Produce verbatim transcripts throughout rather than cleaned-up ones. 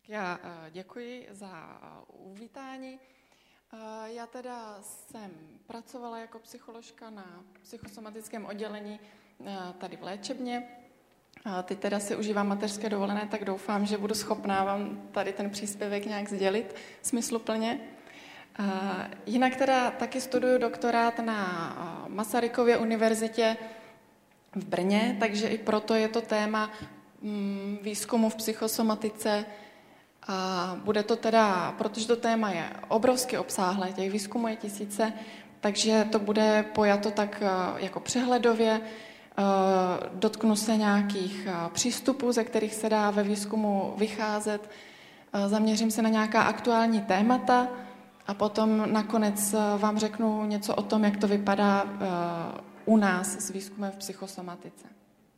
Já děkuji za uvítání. Já teda jsem pracovala jako psycholožka na psychosomatickém oddělení tady v léčebně. Teď teda si užívám mateřské dovolené, tak doufám, že budu schopná vám tady ten příspěvek nějak sdělit smysluplně. Jinak teda taky studuju doktorát na Masarykově univerzitě v Brně, takže i proto je to téma výzkumu v psychosomatice. A bude to teda, protože to téma je obrovsky obsáhlé, těch výzkumů je tisíce, takže to bude pojato tak jako přehledově, dotknu se nějakých přístupů, ze kterých se dá ve výzkumu vycházet, zaměřím se na nějaká aktuální témata a potom nakonec vám řeknu něco o tom, jak to vypadá u nás s výzkumem v psychosomatice.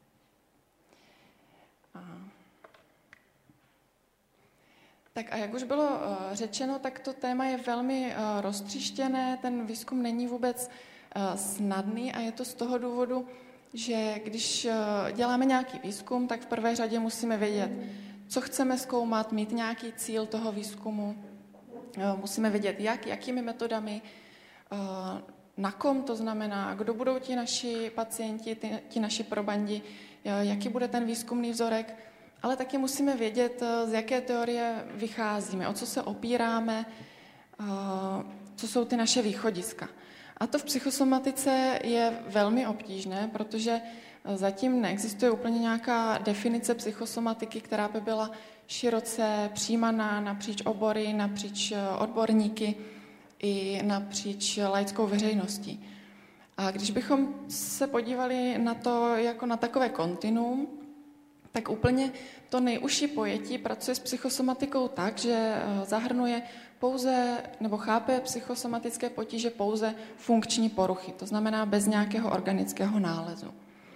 Tak a jak už bylo řečeno, tak to téma je velmi roztříštěné, ten výzkum není vůbec snadný a je to z toho důvodu, že když děláme nějaký výzkum, tak v prvé řadě musíme vědět, co chceme zkoumat, mít nějaký cíl toho výzkumu, musíme vědět, jak, jakými metodami, na kom, to znamená, kdo budou ti naši pacienti, ti, ti naši probandi, jaký bude ten výzkumný vzorek, ale taky musíme vědět, z jaké teorie vycházíme, o co se opíráme, co jsou ty naše východiska. A to v psychosomatice je velmi obtížné, protože zatím neexistuje úplně nějaká definice psychosomatiky, která by byla široce přijímaná napříč obory, napříč odborníky i napříč laickou veřejností. A když bychom se podívali na to jako na takové kontinuum, tak úplně to nejužší pojetí pracuje s psychosomatikou tak, že zahrnuje pouze, nebo chápe psychosomatické potíže pouze funkční poruchy, to znamená bez nějakého organického nálezu.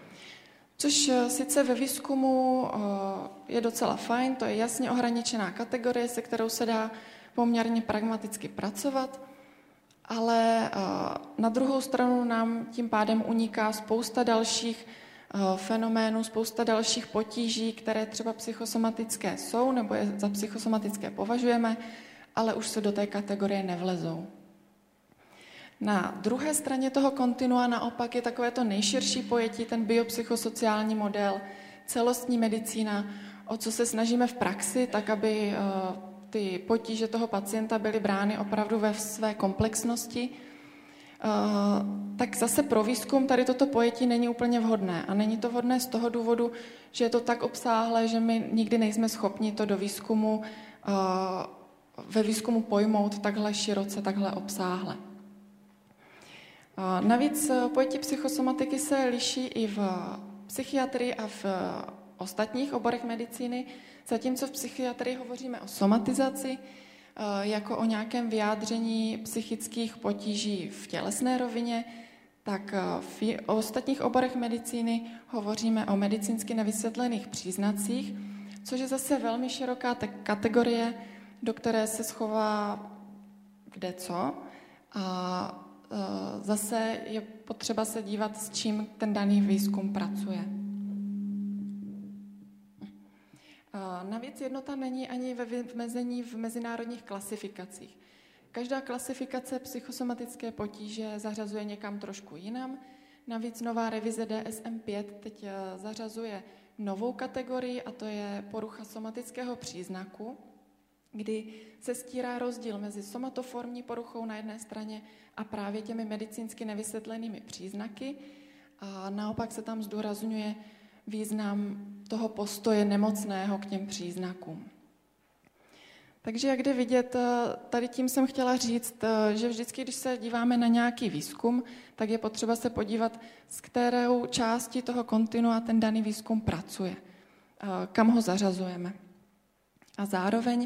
Což sice ve výzkumu je docela fajn, to je jasně ohraničená kategorie, se kterou se dá poměrně pragmaticky pracovat, ale na druhou stranu nám tím pádem uniká spousta dalších fenoménů, spousta dalších potíží, které třeba psychosomatické jsou, nebo je za psychosomatické považujeme, ale už se do té kategorie nevlezou. Na druhé straně toho kontinua naopak je takové to nejširší pojetí, ten biopsychosociální model, celostní medicína, o co se snažíme v praxi, tak aby ty potíže toho pacienta byly brány opravdu ve své komplexnosti. Uh, tak zase pro výzkum tady toto pojetí není úplně vhodné. A není to vhodné z toho důvodu, že je to tak obsáhlé, že my nikdy nejsme schopni to do výzkumu, uh, ve výzkumu pojmout takhle široce, takhle obsáhle. Uh, navíc pojetí psychosomatiky se liší i v psychiatrii a v ostatních oborech medicíny, zatímco v psychiatrii hovoříme o somatizaci, jako o nějakém vyjádření psychických potíží v tělesné rovině, tak v ostatních oborech medicíny hovoříme o medicínsky nevysvětlených příznacích, což je zase velmi široká kategorie, do které se schová kdeco. A zase je potřeba se dívat, s čím ten daný výzkum pracuje. Navíc jednota není ani ve vymezení v mezinárodních klasifikacích. Každá klasifikace psychosomatické potíže zařazuje někam trošku jinam. Navíc nová revize D S M pět teď zařazuje novou kategorii, a to je porucha somatického příznaku, kdy se stírá rozdíl mezi somatoformní poruchou na jedné straně a právě těmi medicínsky nevysvětlenými příznaky. A naopak se tam zdůrazňuje význam toho postoje nemocného k těm příznakům. Takže jak jde vidět, tady tím jsem chtěla říct, že vždycky, když se díváme na nějaký výzkum, tak je potřeba se podívat, s kterou částí toho kontinua ten daný výzkum pracuje, kam ho zařazujeme. A zároveň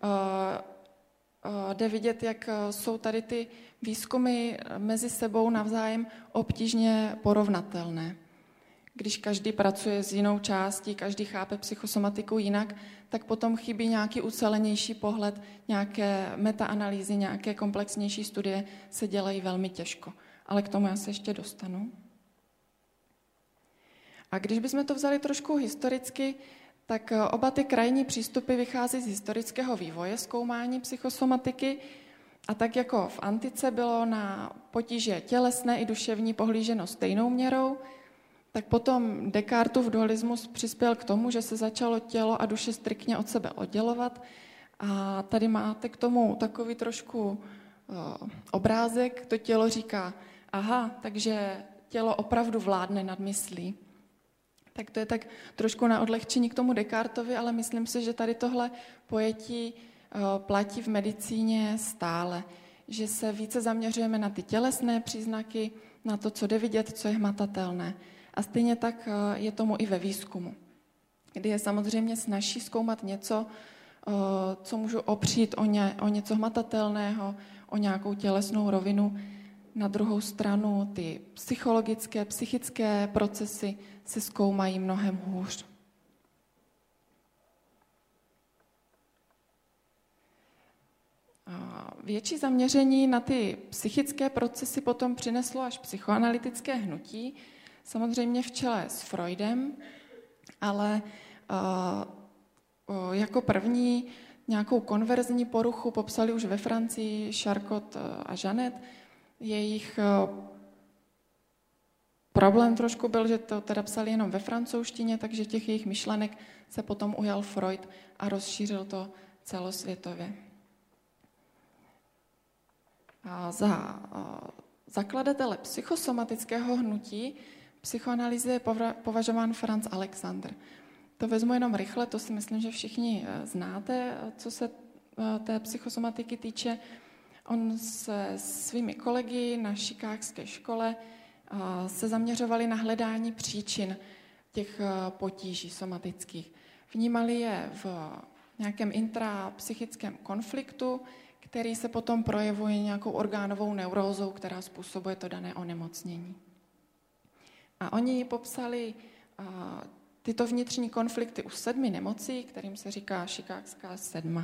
jde vidět, jak jsou tady ty výzkumy mezi sebou navzájem obtížně porovnatelné. Když každý pracuje s jinou částí, každý chápe psychosomatiku jinak, tak potom chybí nějaký ucelenější pohled, nějaké metaanalýzy, nějaké komplexnější studie se dělají velmi těžko. Ale k tomu já se ještě dostanu. A když bychom to vzali trošku historicky, tak oba ty krajní přístupy vychází z historického vývoje zkoumání psychosomatiky a tak jako v antice bylo na potíže tělesné i duševní pohlíženo stejnou měrou, tak potom Descartův dualismus přispěl k tomu, že se začalo tělo a duše striktně od sebe oddělovat. A tady máte k tomu takový trošku uh, obrázek. To tělo říká, aha, takže tělo opravdu vládne nad myslí. Tak to je tak trošku na odlehčení k tomu Descartovi, ale myslím si, že tady tohle pojetí uh, platí v medicíně stále. Že se více zaměřujeme na ty tělesné příznaky, na to, co jde vidět, co je hmatatelné. A stejně tak je tomu i ve výzkumu, kdy je samozřejmě snazší zkoumat něco, co můžu opřít o, ně, o něco hmatatelného, o nějakou tělesnou rovinu. Na druhou stranu ty psychologické, psychické procesy se zkoumají mnohem hůř. Větší zaměření na ty psychické procesy potom přineslo až psychoanalytické hnutí, samozřejmě v čele s Freudem, ale uh, jako první nějakou konverzní poruchu popsali už ve Francii Charcot a Janet. Jejich uh, problém trošku byl, že to teda psali jenom ve francouzštině, takže těch jejich myšlenek se potom ujal Freud a rozšířil to celosvětově. A za uh, zakladatele psychosomatického hnutí psychoanalýzy je považován Franz Alexander. To vezmu jenom rychle, to si myslím, že všichni znáte, co se té psychosomatiky týče. On se svými kolegy na chicagské škole se zaměřovali na hledání příčin těch potíží somatických. Vnímali je v nějakém intrapsychickém konfliktu, který se potom projevuje nějakou orgánovou neurózou, která způsobuje to dané onemocnění. A oni popsali uh, tyto vnitřní konflikty u sedmi nemocí, kterým se říká Chicagská sedma.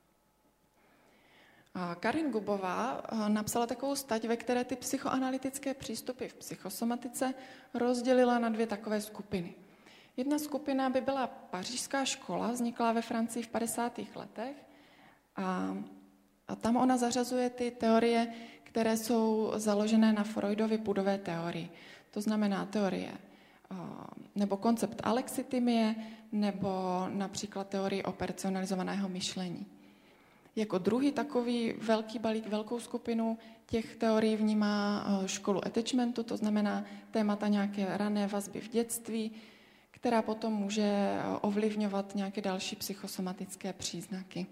A Karin Gubová uh, napsala takovou stať, ve které ty psychoanalytické přístupy v psychosomatice rozdělila na dvě takové skupiny. Jedna skupina by byla pařížská škola, vznikla ve Francii v padesátých letech a, a tam ona zařazuje ty teorie, které jsou založené na Freudově pudové teorii. To znamená teorie nebo koncept alexithymie nebo například teorie operacionalizovaného myšlení. Jako druhý takový velký balík, velkou skupinu těch teorií vnímá školu attachmentu, to znamená témata nějaké rané vazby v dětství, která potom může ovlivňovat nějaké další psychosomatické příznaky.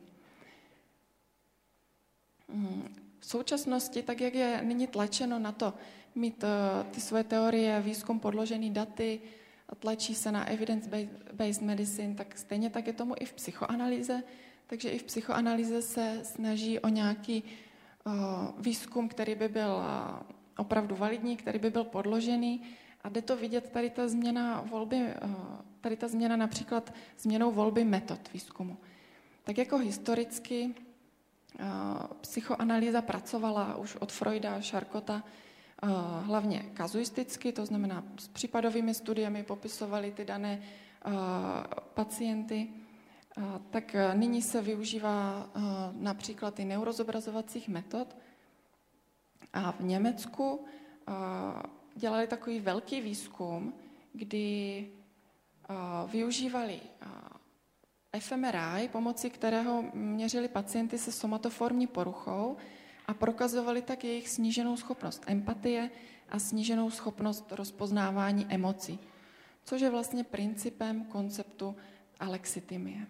V současnosti, tak jak je nyní tlačeno na to, mít ty svoje teorie, výzkum podložený daty, tlačí se na evidence-based medicine, tak stejně tak je tomu i v psychoanalýze. Takže i v psychoanalýze se snaží o nějaký uh, výzkum, který by byl uh, opravdu validní, který by byl podložený. A jde to vidět tady ta změna volby, uh, tady ta změna například změnou volby metod výzkumu. Tak jako historicky uh, psychoanalýza pracovala už od Freuda a Charcota hlavně kazuisticky, to znamená s případovými studiemi popisovali ty dané uh, pacienty, uh, tak nyní se využívá uh, například i neurozobrazovacích metod. A v Německu uh, dělali takový velký výzkum, kdy uh, využívali uh, F M R I, pomocí kterého měřili pacienty se somatoformní poruchou, a prokazovali tak jejich sníženou schopnost empatie a sníženou schopnost rozpoznávání emocí, což je vlastně principem konceptu alexithymie.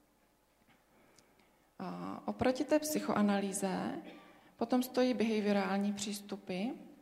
A oproti té psychoanalýze potom stojí behaviorální přístupy,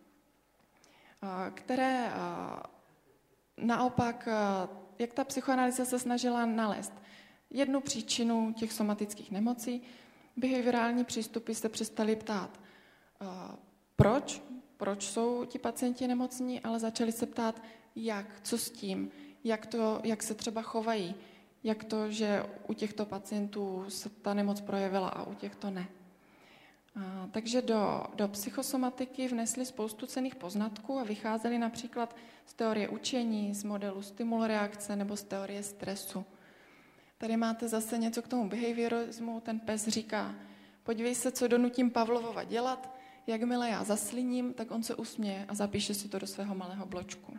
které naopak, jak ta psychoanalýza se snažila nalézt jednu příčinu těch somatických nemocí, behaviorální přístupy se přestali ptát, uh, proč, proč jsou ti pacienti nemocní, ale začali se ptát, jak, co s tím, jak, to, jak se třeba chovají, jak to, že u těchto pacientů se ta nemoc projevila a u těchto ne. Uh, takže do, do psychosomatiky vnesli spoustu cenných poznatků a vycházeli například z teorie učení, z modelu stimulreakce nebo z teorie stresu. Tady máte zase něco k tomu behaviorismu. Ten pes říká, podívej se, co donutím Pavlovova dělat, jakmile já zasliním, tak on se usměje a zapíše si to do svého malého bločku.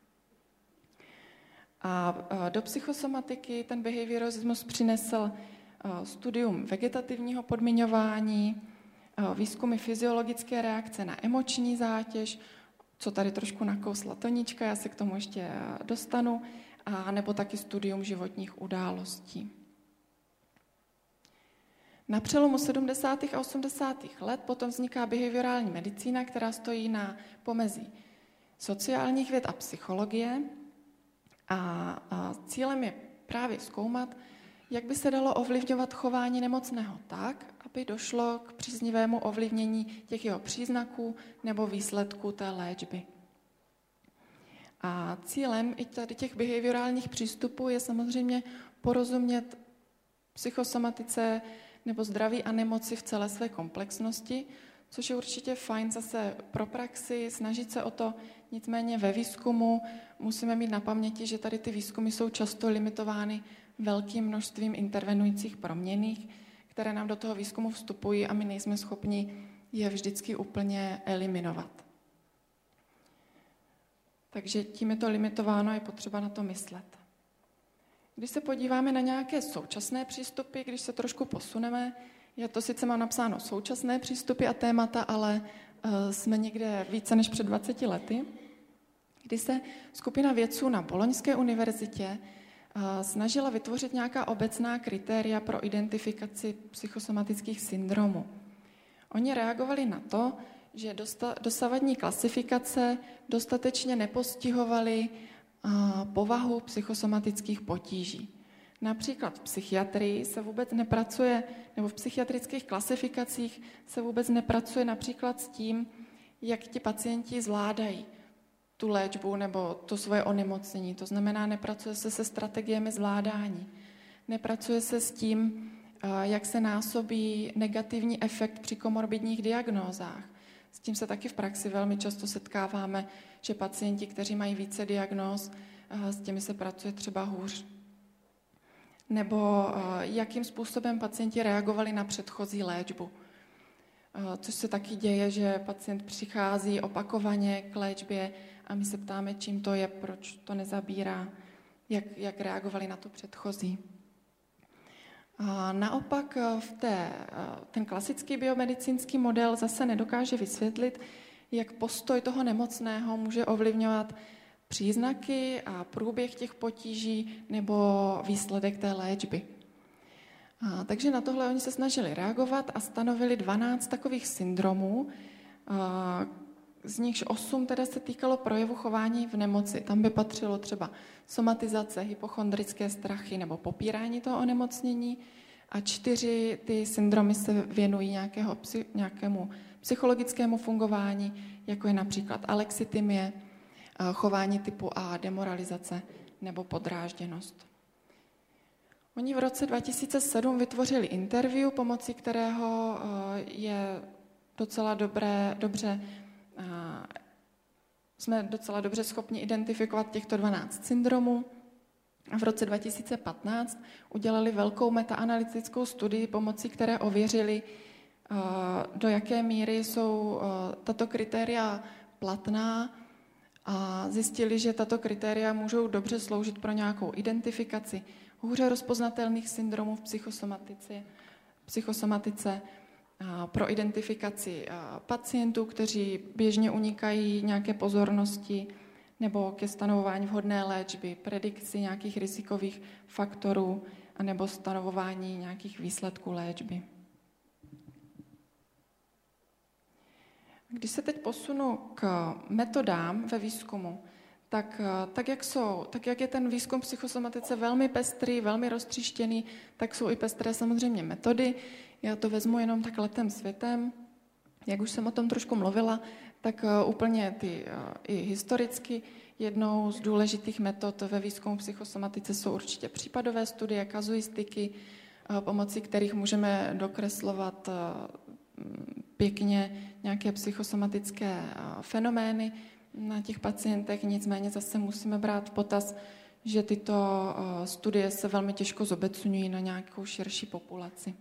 A do psychosomatiky ten behaviorismus přinesl studium vegetativního podmiňování, výzkumy fyziologické reakce na emoční zátěž, co tady trošku nakousla Tonička, já se k tomu ještě dostanu, a nebo taky studium životních událostí. Na přelomu sedmdesátých a osmdesátých let potom vzniká behaviorální medicína, která stojí na pomezí sociálních věd a psychologie. A, a cílem je právě zkoumat, jak by se dalo ovlivňovat chování nemocného tak, aby došlo k příznivému ovlivnění těch jeho příznaků nebo výsledků té léčby. A cílem i tady těch behaviorálních přístupů je samozřejmě porozumět psychosomatice nebo zdraví a nemoci v celé své komplexnosti, což je určitě fajn zase pro praxi, snažit se o to, nicméně ve výzkumu musíme mít na paměti, že tady ty výzkumy jsou často limitovány velkým množstvím intervenujících proměnných, které nám do toho výzkumu vstupují a my nejsme schopni je vždycky úplně eliminovat. Takže tím je to limitováno, je potřeba na to myslet. Když se podíváme na nějaké současné přístupy, když se trošku posuneme, já to sice mám napsáno současné přístupy a témata, ale uh, jsme někde více než před dvaceti lety, kdy se skupina vědců na Boloňské univerzitě uh, snažila vytvořit nějaká obecná kritéria pro identifikaci psychosomatických syndromů. Oni reagovali na to, že dosta, dosavadní klasifikace dostatečně nepostihovaly uh, povahu psychosomatických potíží. Například v psychiatrii se vůbec nepracuje, nebo v psychiatrických klasifikacích se vůbec nepracuje například s tím, jak ti pacienti zvládají tu léčbu nebo to svoje onemocnění. To znamená, nepracuje se se strategiemi zvládání. Nepracuje se s tím, jak se násobí negativní efekt při komorbidních diagnózách. S tím se taky v praxi velmi často setkáváme, že pacienti, kteří mají více diagnóz, s těmi se pracuje třeba hůř. Nebo jakým způsobem pacienti reagovali na předchozí léčbu. Což se taky děje, že pacient přichází opakovaně k léčbě a my se ptáme, čím to je, proč to nezabírá, jak, jak reagovali na to předchozí. A naopak v té, ten klasický biomedicínský model zase nedokáže vysvětlit, jak postoj toho nemocného může ovlivňovat příznaky a průběh těch potíží nebo výsledek té léčby. A, takže na tohle oni se snažili reagovat a stanovili dvanáct takových syndromů, a, z nichž osm teda se týkalo projevu chování v nemoci. Tam by patřilo třeba somatizace, hypochondrické strachy nebo popírání toho onemocnění a čtyři ty syndromy se věnují nějakého, nějakému psychologickému fungování, jako je například alexitymie, chování typu A, demoralizace nebo podrážděnost. Oni v roce dva tisíce sedm vytvořili interview, pomocí kterého je docela dobré, dobře, jsme docela dobře schopni identifikovat těchto dvanáct syndromů. A v roce dva tisíce patnáct udělali velkou metaanalytickou studii, pomocí které ověřili, do jaké míry jsou tato kritéria platná, a zjistili, že tato kritéria můžou dobře sloužit pro nějakou identifikaci hůře rozpoznatelných syndromů v psychosomatice, psychosomatice pro identifikaci pacientů, kteří běžně unikají nějaké pozornosti, nebo ke stanovování vhodné léčby, predikci nějakých rizikových faktorů, anebo stanovování nějakých výsledků léčby. Když se teď posunu k metodám ve výzkumu, tak, tak, jak jsou, tak jak je ten výzkum psychosomatice velmi pestrý, velmi roztříštěný, tak jsou i pestré samozřejmě metody. Já to vezmu jenom tak letem světem. Jak už jsem o tom trošku mluvila, tak úplně ty i historicky jednou z důležitých metod ve výzkumu psychosomatice jsou určitě případové studie, kazuistiky, pomocí kterých můžeme dokreslovat pěkně nějaké psychosomatické fenomény na těch pacientech, nicméně zase musíme brát v potaz, že tyto studie se velmi těžko zobecňují na nějakou širší populaci.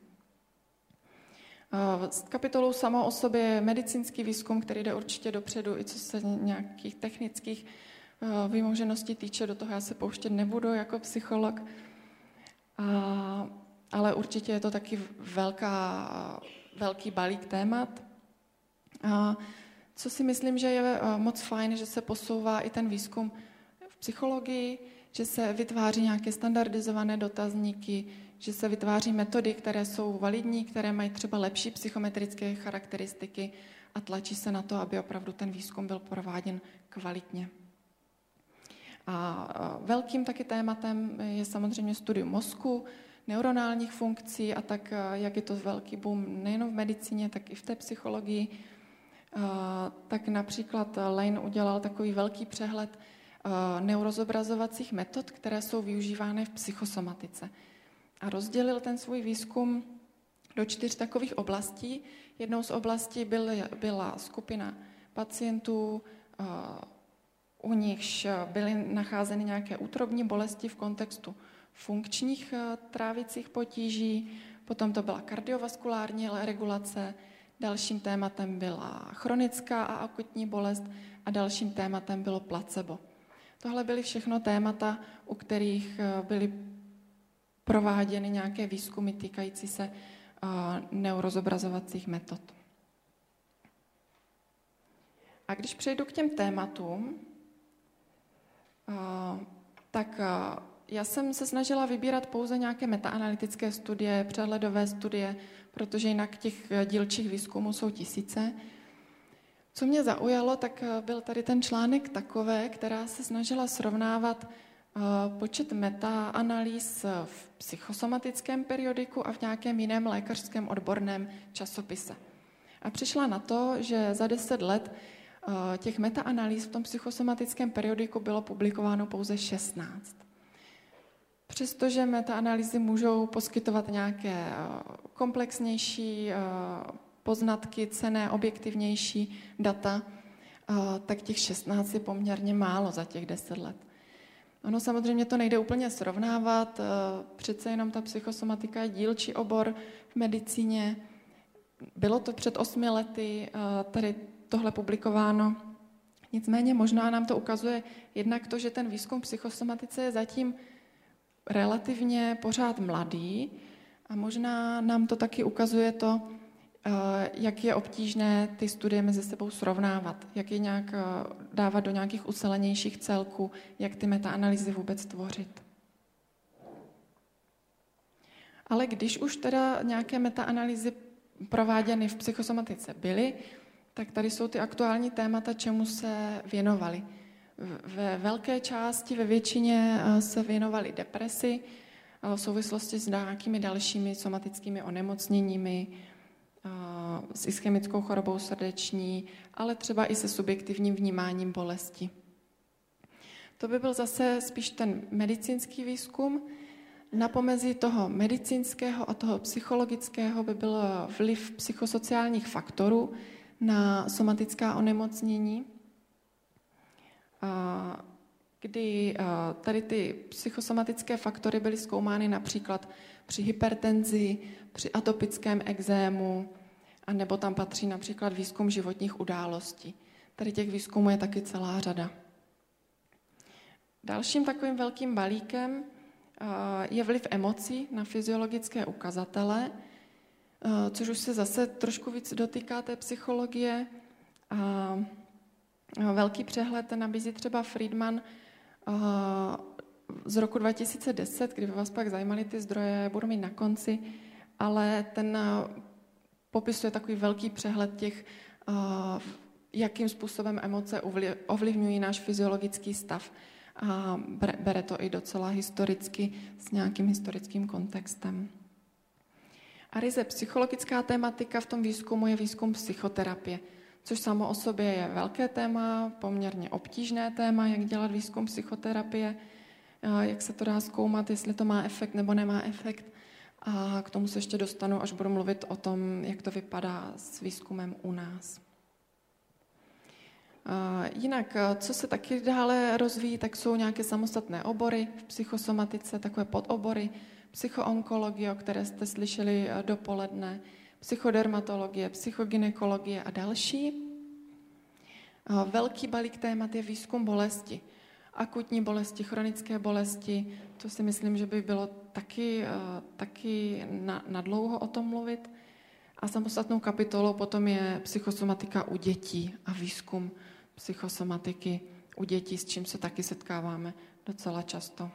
S kapitolou samo o sobě je medicínský výzkum, který jde určitě dopředu, i co se nějakých technických vymožeností týče, do toho já se pouštět nebudu jako psycholog, a, ale určitě je to taky velká, velký balík témat. A co si myslím, že je moc fajn, že se posouvá i ten výzkum v psychologii, že se vytváří nějaké standardizované dotazníky, že se vytváří metody, které jsou validní, které mají třeba lepší psychometrické charakteristiky a tlačí se na to, aby opravdu ten výzkum byl prováděn kvalitně. A velkým taky tématem je samozřejmě studium mozku, neuronálních funkcí a tak, jak je to velký boom nejen v medicíně, tak i v té psychologii. Tak například Lane udělal takový velký přehled neurozobrazovacích metod, které jsou využívány v psychosomatice. A rozdělil ten svůj výzkum do čtyř takových oblastí. Jednou z oblastí byl, byla skupina pacientů, u nichž byly nacházeny nějaké útrobní bolesti v kontextu funkčních trávicích potíží, potom to byla kardiovaskulární regulace, dalším tématem byla chronická a akutní bolest a dalším tématem bylo placebo. Tohle byly všechno témata, u kterých byly prováděny nějaké výzkumy týkající se neurozobrazovacích metod. A když přejdu k těm tématům, tak já jsem se snažila vybírat pouze nějaké metaanalytické studie, přehledové studie, protože jinak těch dílčích výzkumů jsou tisíce. Co mě zaujalo, tak byl tady ten článek Takové, která se snažila srovnávat počet metaanalýz v psychosomatickém periodiku a v nějakém jiném lékařském odborném časopise. A přišla na to, že za deset let těch metaanalýz v tom psychosomatickém periodiku bylo publikováno pouze šestnáct. Přestože metaanalýzy můžou poskytovat nějaké komplexnější poznatky, cenné, objektivnější data, tak těch šestnáct je poměrně málo za těch deset let. Ono samozřejmě to nejde úplně srovnávat, přece jenom ta psychosomatika je dílčí obor v medicíně. Bylo to před osmi lety tady tohle publikováno. Nicméně možná nám to ukazuje jednak to, že ten výzkum psychosomatice je zatím relativně pořád mladý a možná nám to taky ukazuje to, jak je obtížné ty studie mezi sebou srovnávat, jak je nějak dávat do nějakých ucelenějších celků, jak ty metaanalýzy vůbec tvořit. Ale když už teda nějaké metaanalýzy prováděny v psychosomatice byly, tak tady jsou ty aktuální témata, čemu se věnovali. Ve velké části, ve většině se věnovali depresi v souvislosti s nějakými dalšími somatickými onemocněními, s ischemickou chorobou srdeční, ale třeba i se subjektivním vnímáním bolesti. To by byl zase spíš ten medicínský výzkum. Na pomezí toho medicínského a toho psychologického by byl vliv psychosociálních faktorů na somatická onemocnění, kdy tady ty psychosomatické faktory byly zkoumány například při hypertenzi, při atopickém ekzému, a nebo tam patří například výzkum životních událostí. Tady těch výzkumů je taky celá řada. Dalším takovým velkým balíkem je vliv emocí na fyziologické ukazatele, což už se zase trošku víc dotýká té psychologie. A velký přehled nabízí třeba Friedman z roku dva tisíce deset, kdyby vás pak zajímaly ty zdroje, budu mít na konci, ale ten popisuje takový velký přehled těch, jakým způsobem emoce ovlivňují náš fyziologický stav. A bere to i docela historicky s nějakým historickým kontextem. A ryze psychologická tematika v tom výzkumu je výzkum psychoterapie, což samo o sobě je velké téma, poměrně obtížné téma, jak dělat výzkum psychoterapie, jak se to dá zkoumat, jestli to má efekt nebo nemá efekt. A k tomu se ještě dostanu, až budu mluvit o tom, jak to vypadá s výzkumem u nás. Jinak, co se taky dále rozvíjí, tak jsou nějaké samostatné obory v psychosomatice, takové podobory, psychoonkologie, o které jste slyšeli dopoledne, psychodermatologie, psychogynekologie a další. Velký balík témat je výzkum bolesti. Akutní bolesti, chronické bolesti, to si myslím, že by bylo taky, taky na, na dlouho o tom mluvit. A samostatnou kapitolou potom je psychosomatika u dětí a výzkum psychosomatiky u dětí, s čím se taky setkáváme docela často.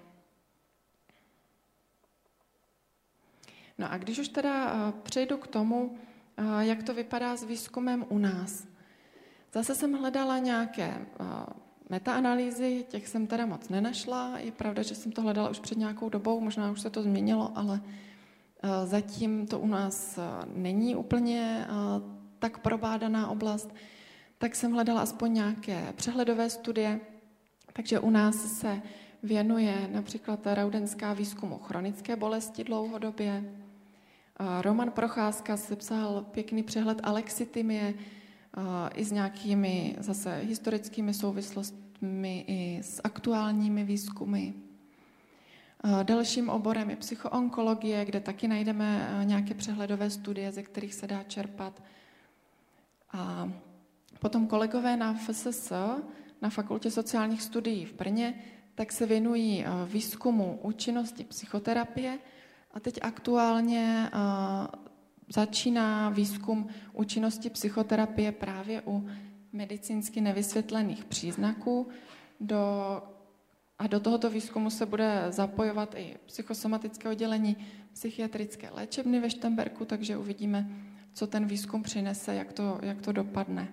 No a když už teda přejdu k tomu, jak to vypadá s výzkumem u nás. Zase jsem hledala nějaké metaanalýzy, těch jsem teda moc nenašla. Je pravda, že jsem to hledala už před nějakou dobou, možná už se to změnilo, ale zatím to u nás není úplně tak probádaná oblast. Tak jsem hledala aspoň nějaké přehledové studie. Takže u nás se věnuje například Raudenská výzkumu chronické bolesti dlouhodobě. Roman Procházka sepsal pěkný přehled alexitymie i s nějakými zase historickými souvislostmi i s aktuálními výzkumy. Dalším oborem je psychoonkologie, kde taky najdeme nějaké přehledové studie, ze kterých se dá čerpat. A potom kolegové na F S S, na Fakultě sociálních studií v Brně, tak se věnují výzkumu účinnosti psychoterapie a teď aktuálně začíná výzkum účinnosti psychoterapie právě u medicínsky nevysvětlených příznaků. Do, a do tohoto výzkumu se bude zapojovat i psychosomatické oddělení psychiatrické léčebny ve Štemberku, takže uvidíme, co ten výzkum přinese, jak to, jak to dopadne.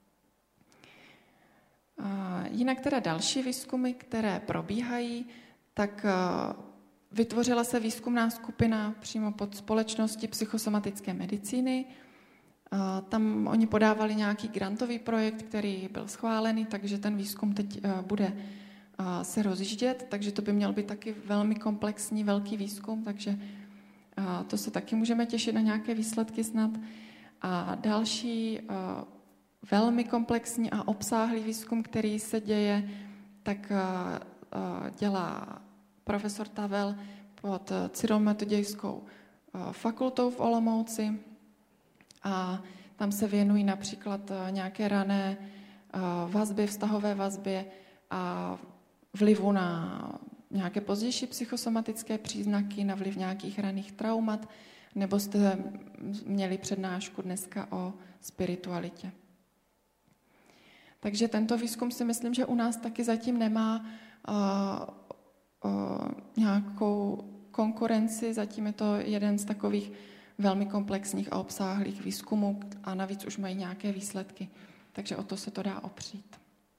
A jinak teda další výzkumy, které probíhají, tak vytvořila se výzkumná skupina přímo pod společností psychosomatické medicíny. Tam oni podávali nějaký grantový projekt, který byl schválený, takže ten výzkum teď bude se rozjíždět, takže to by měl být taky velmi komplexní, velký výzkum, takže to se taky můžeme těšit na nějaké výsledky snad. A další velmi komplexní a obsáhlý výzkum, který se děje, tak dělá profesor Tavel pod Cyrilometodějskou fakultou v Olomouci a tam se věnují například nějaké rané vazby, vztahové vazbě a vlivu na nějaké pozdější psychosomatické příznaky, na vliv nějakých raných traumat, nebo jste měli přednášku dneska o spiritualitě. Takže tento výzkum si myslím, že u nás taky zatím nemá uh, uh, nějakou konkurenci, zatím je to jeden z takových velmi komplexních a obsáhlých výzkumů a navíc už mají nějaké výsledky, takže o to se to dá opřít.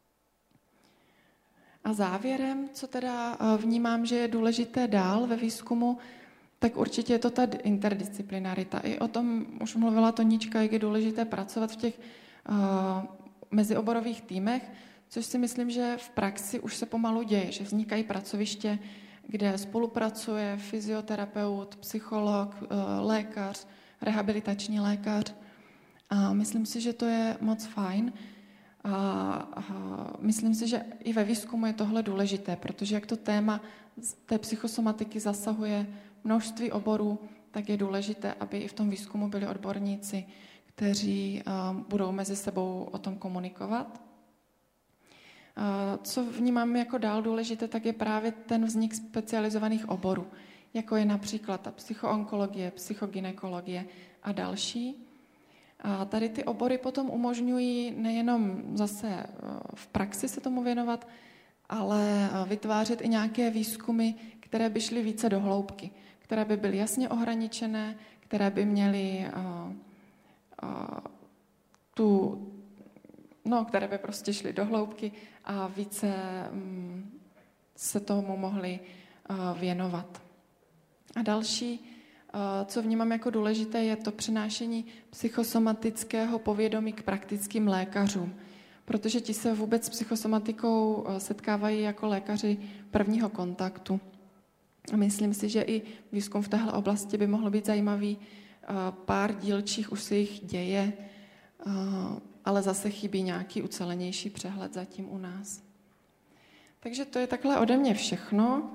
A závěrem, co teda vnímám, že je důležité dál ve výzkumu, tak určitě je to ta interdisciplinarita. I o tom už mluvila Tonička, jak je důležité pracovat v těch uh, mezioborových týmech, což si myslím, že v praxi už se pomalu děje, že vznikají pracoviště, kde spolupracuje fyzioterapeut, psycholog, uh, lékař, rehabilitační lékař. A myslím si, že to je moc fajn. A, a myslím si, že i ve výzkumu je tohle důležité, protože jak to téma té psychosomatiky zasahuje množství oborů, tak je důležité, aby i v tom výzkumu byli odborníci, kteří uh, budou mezi sebou o tom komunikovat. Uh, co vnímám jako dál důležité, tak je právě ten vznik specializovaných oborů, jako je například ta psychoonkologie, psychogynekologie a další. A tady ty obory potom umožňují nejenom zase v praxi se tomu věnovat, ale vytvářet i nějaké výzkumy, které by šly více do hloubky, které by byly jasně ohraničené, které by měly uh, uh, tu, no, které by prostě šly do hloubky a více um, se tomu mohly uh, věnovat. A další, co vnímám jako důležité, je to přenášení psychosomatického povědomí k praktickým lékařům, protože ti se vůbec s psychosomatikou setkávají jako lékaři prvního kontaktu. A myslím si, že i výzkum v téhle oblasti by mohl být zajímavý. Pár dílčích už se jich děje. ale zase chybí nějaký ucelenější přehled zatím u nás. Takže to je takhle ode mě všechno.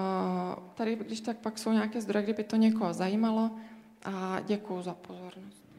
Tady, když tak pak jsou nějaké zdroje, kdyby to někoho zajímalo, a děkuju za pozornost.